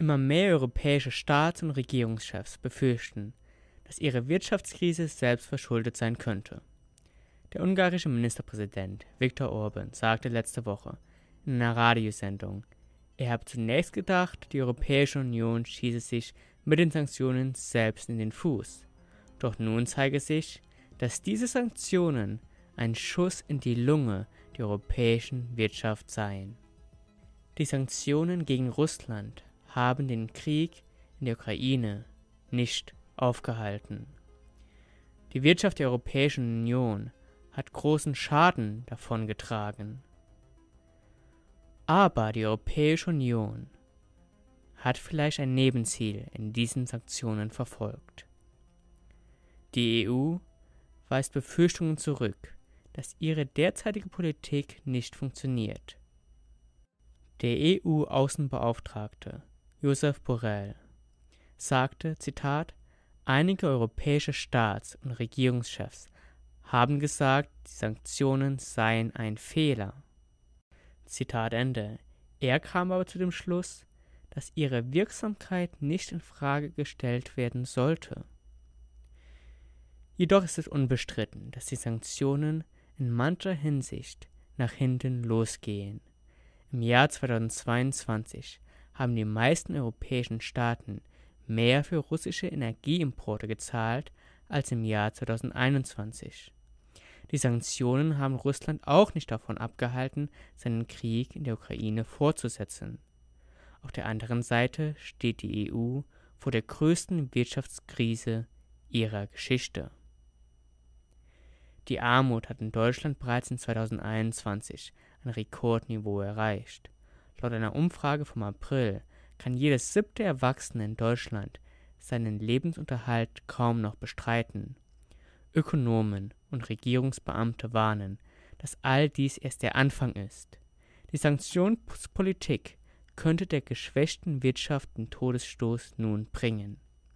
Immer mehr europäische Staats- und Regierungschefs befürchten, dass ihre Wirtschaftskrise selbst verschuldet sein könnte. Der ungarische Ministerpräsident Viktor Orbán sagte letzte Woche in einer Radiosendung, er habe zunächst gedacht, die Europäische Union schieße sich mit den Sanktionen selbst in den Fuß. Doch nun zeige sich, dass diese Sanktionen ein Schuss in die Lunge der europäischen Wirtschaft seien. Die Sanktionen gegen Russland haben den Krieg in der Ukraine nicht aufgehalten. Die Wirtschaft der Europäischen Union hat großen Schaden davongetragen. Aber die Europäische Union hat vielleicht ein Nebenziel in diesen Sanktionen verfolgt. Die EU weist Befürchtungen zurück, dass ihre derzeitige Politik nicht funktioniert. Der EU-Außenbeauftragte Josep Borrell sagte, Zitat, einige europäische Staats- und Regierungschefs haben gesagt, die Sanktionen seien ein Fehler. Zitat Ende. Er kam aber zu dem Schluss, dass ihre Wirksamkeit nicht in Frage gestellt werden sollte. Jedoch ist es unbestritten, dass die Sanktionen in mancher Hinsicht nach hinten losgehen. Im Jahr 2022 haben die meisten europäischen Staaten mehr für russische Energieimporte gezahlt als im Jahr 2021. Die Sanktionen haben Russland auch nicht davon abgehalten, seinen Krieg in der Ukraine fortzusetzen. Auf der anderen Seite steht die EU vor der größten Wirtschaftskrise ihrer Geschichte. Die Armut hat in Deutschland bereits in 2021 ein Rekordniveau erreicht. Laut einer Umfrage vom April kann jeder 7. Erwachsene in Deutschland seinen Lebensunterhalt kaum noch bestreiten. Ökonomen und Regierungsbeamte warnen, dass all dies erst der Anfang ist. Die Sanktionspolitik könnte der geschwächten Wirtschaft den Todesstoß nun bringen.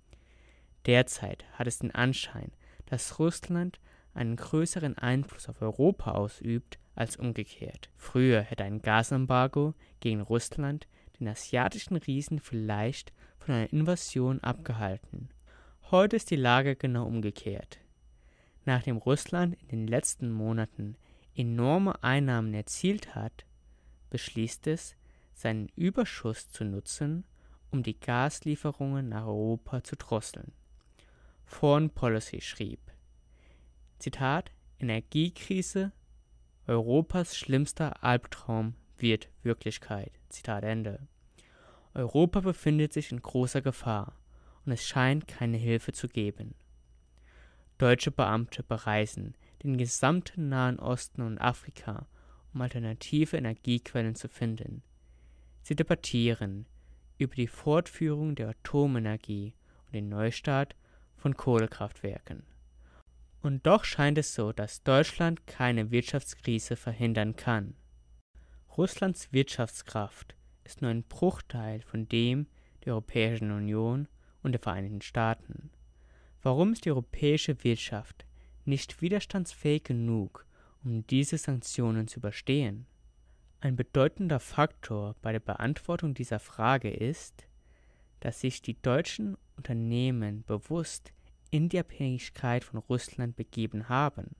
Derzeit hat es den Anschein, dass Russland einen größeren Einfluss auf Europa ausübt als umgekehrt. Früher hätte ein Gasembargo gegen Russland den asiatischen Riesen vielleicht von einer Invasion abgehalten. Heute ist die Lage genau umgekehrt. Nachdem Russland in den letzten Monaten enorme Einnahmen erzielt hat, beschließt es, seinen Überschuss zu nutzen, um die Gaslieferungen nach Europa zu drosseln. Foreign Policy schrieb, Zitat, Energiekrise, Europas schlimmster Albtraum wird Wirklichkeit. Zitat Ende. Europa befindet sich in großer Gefahr und es scheint keine Hilfe zu geben. Deutsche Beamte bereisen den gesamten Nahen Osten und Afrika, um alternative Energiequellen zu finden. Sie debattieren über die Fortführung der Atomenergie und den Neustart von Kohlekraftwerken. Und doch scheint es so, dass Deutschland keine Wirtschaftskrise verhindern kann. Russlands Wirtschaftskraft ist nur ein Bruchteil von dem der Europäischen Union und der Vereinigten Staaten. Warum ist die europäische Wirtschaft nicht widerstandsfähig genug, um diese Sanktionen zu überstehen? Ein bedeutender Faktor bei der Beantwortung dieser Frage ist, dass sich die deutschen Unternehmen bewusst in die Abhängigkeit von Russland begeben haben.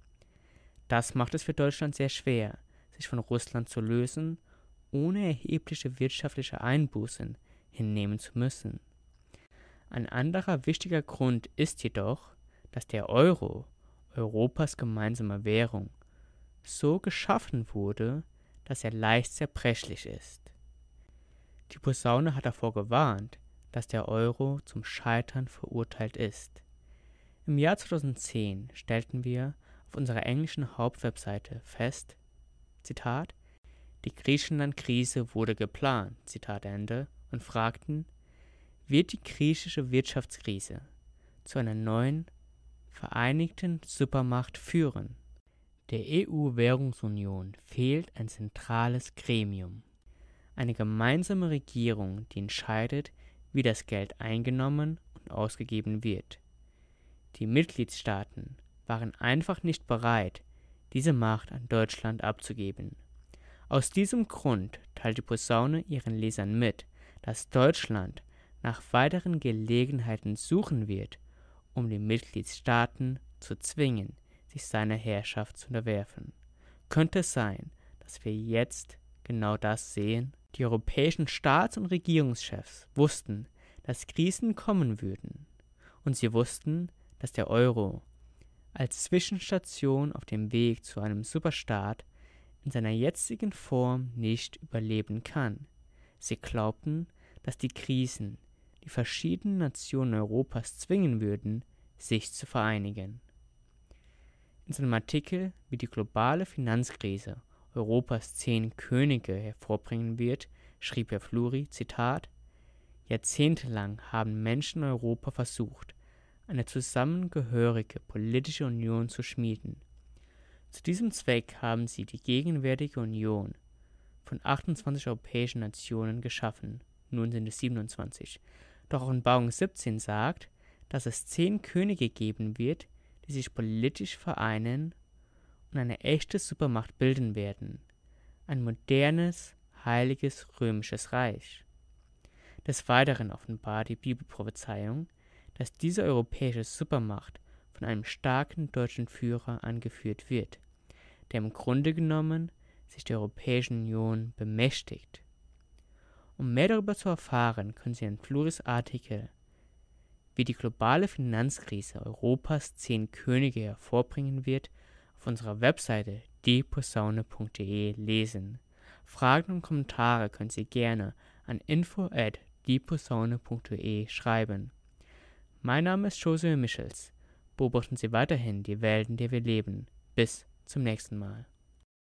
Das macht es für Deutschland sehr schwer, sich von Russland zu lösen, ohne erhebliche wirtschaftliche Einbußen hinnehmen zu müssen. Ein anderer wichtiger Grund ist jedoch, dass der Euro, Europas gemeinsame Währung, so geschaffen wurde, dass er leicht zerbrechlich ist. Die Posaune hat davor gewarnt, dass der Euro zum Scheitern verurteilt ist. Im Jahr 2010 stellten wir auf unserer englischen Hauptwebseite fest, Zitat, die Griechenland-Krise wurde geplant, Zitat Ende, und fragten, wird die griechische Wirtschaftskrise zu einer neuen, vereinigten Supermacht führen? Der EU-Währungsunion fehlt ein zentrales Gremium. Eine gemeinsame Regierung, die entscheidet, wie das Geld eingenommen und ausgegeben wird. Die Mitgliedstaaten waren einfach nicht bereit, diese Macht an Deutschland abzugeben. Aus diesem Grund teilt die Posaune ihren Lesern mit, dass Deutschland nach weiteren Gelegenheiten suchen wird, um die Mitgliedstaaten zu zwingen, sich seiner Herrschaft zu unterwerfen. Könnte es sein, dass wir jetzt genau das sehen? Die europäischen Staats- und Regierungschefs wussten, dass Krisen kommen würden. Und sie wussten, dass der Euro als Zwischenstation auf dem Weg zu einem Superstaat in seiner jetzigen Form nicht überleben kann. Sie glaubten, dass die Krisen die verschiedenen Nationen Europas zwingen würden, sich zu vereinigen. In seinem Artikel, wie die globale Finanzkrise Europas 10 Könige hervorbringen wird, schrieb Herr Fluri, Zitat, Jahrzehntelang haben Menschen in Europa versucht, eine zusammengehörige politische Union zu schmieden. Zu diesem Zweck haben sie die gegenwärtige Union von 28 europäischen Nationen geschaffen. Nun sind es 27. Doch Offenbarung 17 sagt, dass es 10 Könige geben wird, die sich politisch vereinen und eine echte Supermacht bilden werden. Ein modernes, heiliges römisches Reich. Des Weiteren offenbart die Bibelprophezeiung, dass diese europäische Supermacht von einem starken deutschen Führer angeführt wird, der im Grunde genommen sich der Europäischen Union bemächtigt. Um mehr darüber zu erfahren, können Sie in Fluris Artikel, wie die globale Finanzkrise Europas 10 Könige hervorbringen wird, auf unserer Webseite dieposaune.de lesen. Fragen und Kommentare können Sie gerne an info@dieposaune.de schreiben. Mein Name ist Josue Michels. Beobachten Sie weiterhin die Welt, in der wir leben. Bis zum nächsten Mal.